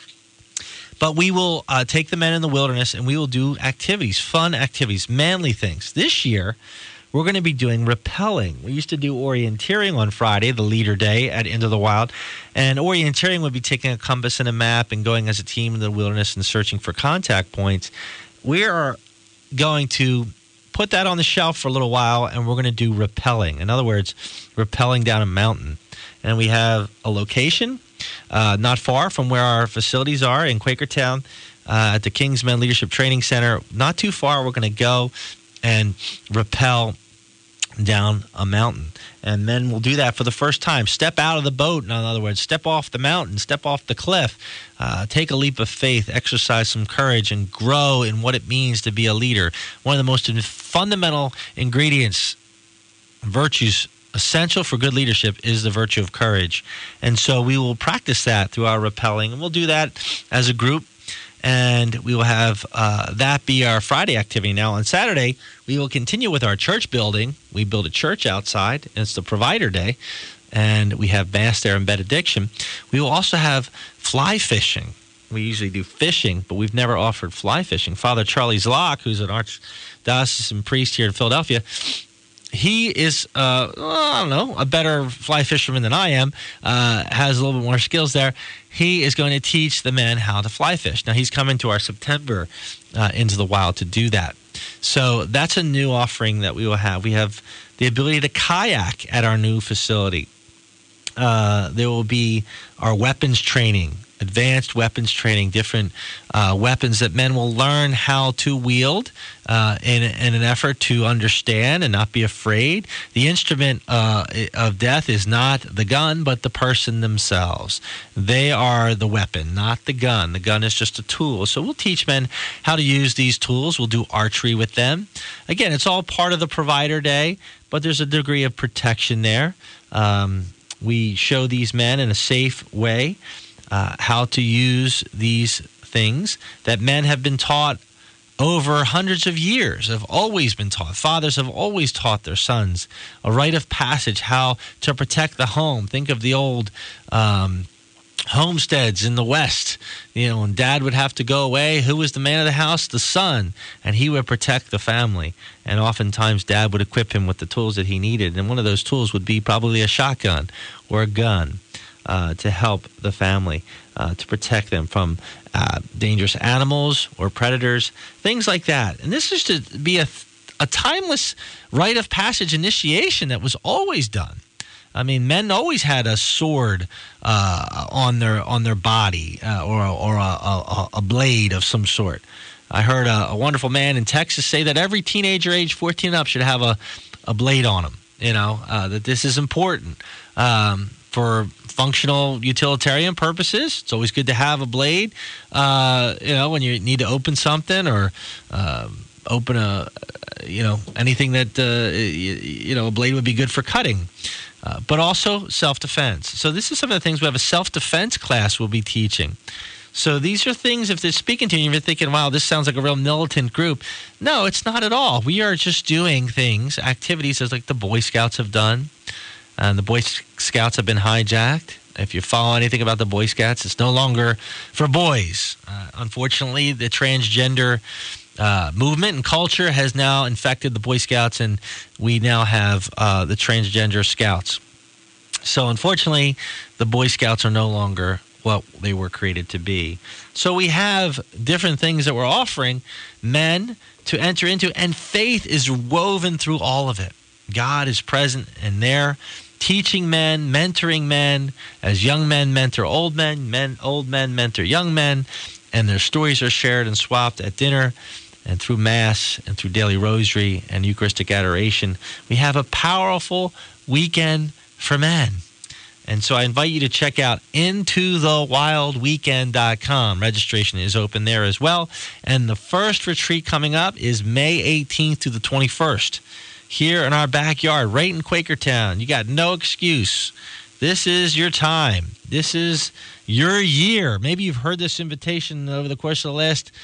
but we will take the men in the wilderness, and we will do activities, fun activities, manly things. This year, we're going to be doing rappelling. We used to do orienteering on Friday, the leader day at Into the Wild. And orienteering would be taking a compass and a map and going as a team in the wilderness and searching for contact points. We are going to put that on the shelf for a little while, and we're going to do rappelling. In other words, rappelling down a mountain. And we have a location not far from where our facilities are in Quakertown at the Kingsmen Leadership Training Center. Not too far. We're going to go and rappel down a mountain. And men will do that for the first time. Step out of the boat, in other words. Step off the mountain. Step off the cliff. Take a leap of faith. Exercise some courage and grow in what it means to be a leader. One of the most fundamental ingredients, virtues, essential for good leadership is the virtue of courage. And so we will practice that through our rappelling. And we'll do that as a group. And we will have that be our Friday activity. Now, on Saturday, we will continue with our church building. We build a church outside, and it's the Provider Day, and we have Mass there and benediction. We will also have fly fishing. We usually do fishing, but we've never offered fly fishing. Father Charlie Zlock, who's an archdiocesan priest here in Philadelphia, he is, a better fly fisherman than I am, has a little bit more skills there. He is going to teach the men how to fly fish. Now, he's coming to our September Into the Wild to do that. So that's a new offering that we will have. We have the ability to kayak at our new facility. There will be our weapons training, advanced weapons training, different weapons that men will learn how to wield in an effort to understand and not be afraid. The instrument of death is not the gun, but the person themselves. They are the weapon, not the gun. The gun is just a tool. So we'll teach men how to use these tools. We'll do archery with them. Again, it's all part of the Provider Day, but there's a degree of protection there. We show these men in a safe way how to use these things that men have been taught over hundreds of years, have always been taught. Fathers have always taught their sons a rite of passage, how to protect the home. Think of the old homesteads in the West. When Dad would have to go away, who was the man of the house? The son. And he would protect the family. And oftentimes Dad would equip him with the tools that he needed. And one of those tools would be probably a shotgun or a gun. To help the family, to protect them from dangerous animals or predators, things like that. And this is to be a timeless rite of passage initiation that was always done. I mean, men always had a sword on their body or a blade of some sort. I heard a wonderful man in Texas say that every teenager age 14 and up should have a blade on them. That this is important for functional utilitarian purposes. It's always good to have a blade, when you need to open something or open anything that, a blade would be good for cutting. But also self-defense. So this is some of the things we have a self-defense class we'll be teaching. So these are things, if they're speaking to you and you're thinking, wow, this sounds like a real militant group. No, it's not at all. We are just doing things, activities as like the Boy Scouts have done. And the Boy Scouts have been hijacked. If you follow anything about the Boy Scouts, it's no longer for boys. Unfortunately, the transgender movement and culture has now infected the Boy Scouts, and we now have the transgender scouts. So unfortunately, the Boy Scouts are no longer what they were created to be. So we have different things that we're offering men to enter into, and faith is woven through all of it. God is present in there, teaching men, mentoring men, as young men mentor old men, old men mentor young men, and their stories are shared and swapped at dinner and through Mass and through daily rosary and Eucharistic adoration. We have a powerful weekend for men. And so I invite you to check out intothewildweekend.com. Registration is open there as well. And the first retreat coming up is May 18th to the 21st. Here in our backyard, right in Quakertown. You got no excuse. This is your time. This is your year. Maybe you've heard this invitation over the course of the last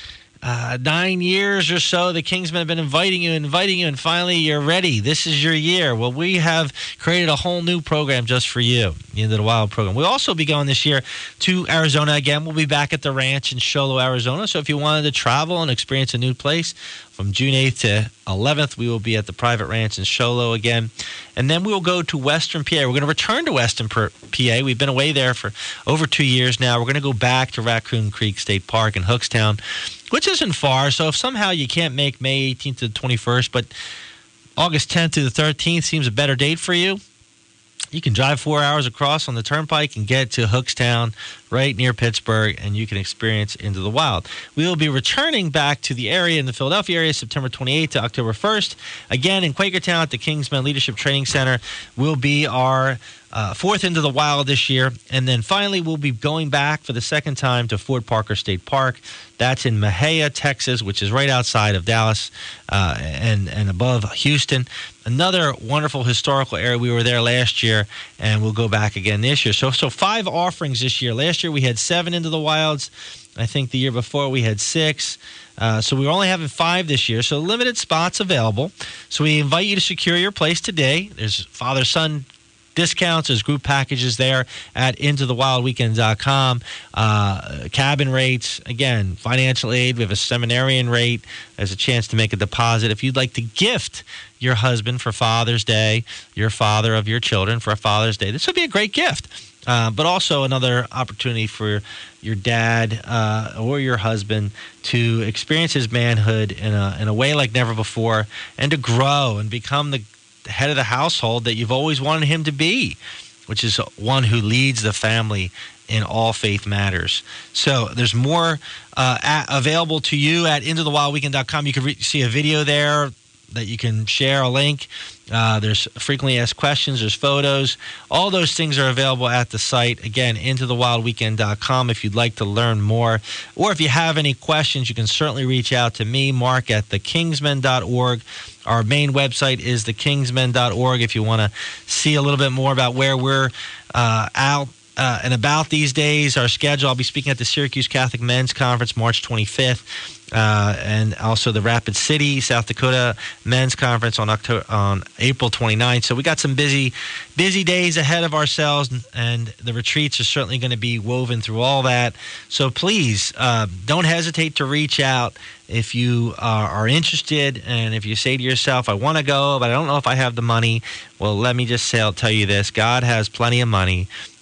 9 years or so. The Kingsmen have been inviting you, and finally you're ready. This is your year. Well, we have created a whole new program just for you, the Into the Wild program. We'll also be going this year to Arizona again. We'll be back at the ranch in Show Low, Arizona. So if you wanted to travel and experience a new place, from June 8th to 11th, we will be at the private ranch in Show Low again. And then we will go to Western PA. We're going to return to Western PA. We've been away there for over 2 years now. We're going to go back to Raccoon Creek State Park in Hookstown, which isn't far. So if somehow you can't make May 18th to the 21st, but August 10th to the 13th seems a better date for you, you can drive 4 hours across on the turnpike and get to Hookstown, right near Pittsburgh, and you can experience Into the Wild. We will be returning back to the area in the Philadelphia area September 28th to October 1st. Again, in Quakertown at the Kingsmen Leadership Training Center will be our fourth Into the Wild this year. And then finally, we'll be going back for the second time to Fort Parker State Park. That's in Mejia, Texas, which is right outside of Dallas and above Houston. Another wonderful historical area. We were there last year, and we'll go back again this year. So 5 offerings this year. Last year we had 7 Into the Wilds. I think the year before we had 6. So we're only having 5 this year. So limited spots available. So we invite you to secure your place today. There's father-son discounts. There's group packages there at intothewildweekend.com. Cabin rates, again, financial aid. We have a seminarian rate. There's a chance to make a deposit. If you'd like to gift your husband for Father's Day, your father of your children for a Father's Day, this would be a great gift. But also another opportunity for your dad or your husband to experience his manhood in a way like never before, and to grow and become the head of the household that you've always wanted him to be, which is one who leads the family in all faith matters. So there's more available to you at intothewildweekend.com. You can see a video there that you can share, a link. There's frequently asked questions. There's photos. All those things are available at the site. Again, intothewildweekend.com if you'd like to learn more. Or if you have any questions, you can certainly reach out to me, Mark, at thekingsmen.org. Our main website is thekingsmen.org if you want to see a little bit more about where we're out and about these days. Our schedule, I'll be speaking at the Syracuse Catholic Men's Conference March 25th. And also the Rapid City, South Dakota Men's Conference on April 29th. So we got some busy days ahead of ourselves, and the retreats are certainly going to be woven through all that. So please don't hesitate to reach out if you are interested, and if you say to yourself, I want to go, but I don't know if I have the money. Well, let me just tell you this. God has plenty of money.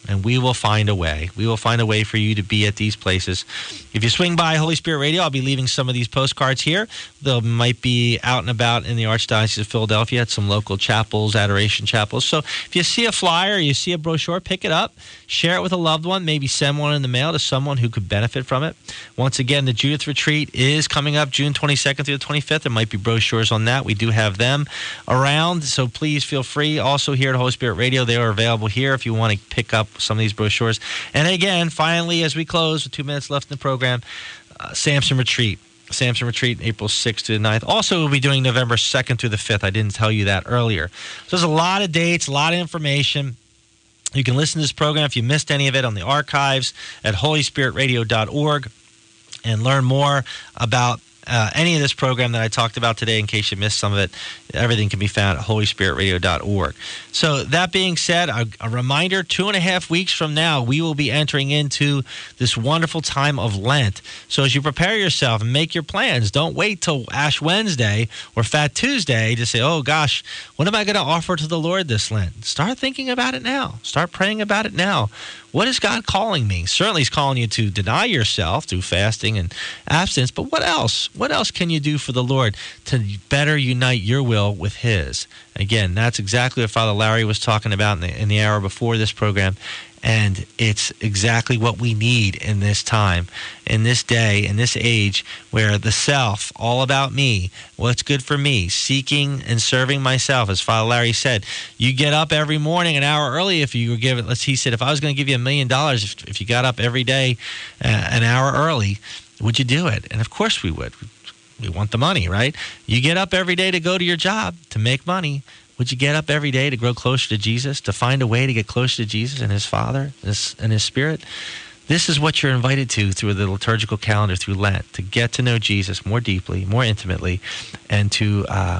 and we will find a way. We will find a way for you to be at these places. If you swing by Holy Spirit Radio, I'll be leaving some of these postcards here. They might be out and about in the Archdiocese of Philadelphia at some local chapels, adoration chapels. So if you see a flyer, you see a brochure, pick it up, share it with a loved one, maybe send one in the mail to someone who could benefit from it. Once again, the Judith Retreat is coming up June 22nd through the 25th. There might be brochures on that. We do have them around, so please feel free. Also here at Holy Spirit Radio, they are available here if you want to pick up some of these brochures. And again, finally, as we close with 2 minutes left in the program, Samson Retreat. Samson Retreat, April 6th to the 9th. Also, we'll be doing November 2nd through the 5th. I didn't tell you that earlier. So there's a lot of dates, a lot of information. You can listen to this program if you missed any of it on the archives at holyspiritradio.org and learn more about any of this program that I talked about today. In case you missed some of it, everything can be found at holyspiritradio.org. So that being said, a reminder, 2.5 weeks from now, we will be entering into this wonderful time of Lent. So as you prepare yourself and make your plans, don't wait till Ash Wednesday or Fat Tuesday to say, oh gosh, what am I going to offer to the Lord this Lent? Start thinking about it now. Start praying about it now. What is God calling me? Certainly He's calling you to deny yourself through fasting and abstinence, but what else? What else can you do for the Lord to better unite your will with His? Again, that's exactly what Father Larry was talking about in the hour before this program, and it's exactly what we need in this time, in this day, in this age, where the self, all about me, what's good for me, seeking and serving myself, as Father Larry said. You get up every morning an hour early if you were given, he said, if I was going to give you $1 million, if you got up every day an hour early, would you do it? And of course we would. We want the money, right? You get up every day to go to your job to make money. Would you get up every day to grow closer to Jesus, to find a way to get closer to Jesus and His Father and His Spirit? This is what you're invited to through the liturgical calendar, through Lent, to get to know Jesus more deeply, more intimately, and to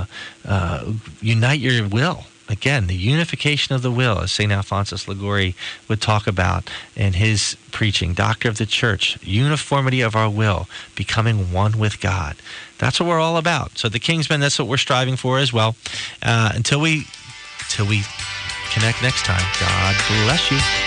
unite your will. Again, the unification of the will, as St. Alphonsus Liguori would talk about in his preaching, Doctor of the Church, uniformity of our will, becoming one with God. That's what we're all about. So the Kingsmen, that's what we're striving for as well. Until we connect next time, God bless you.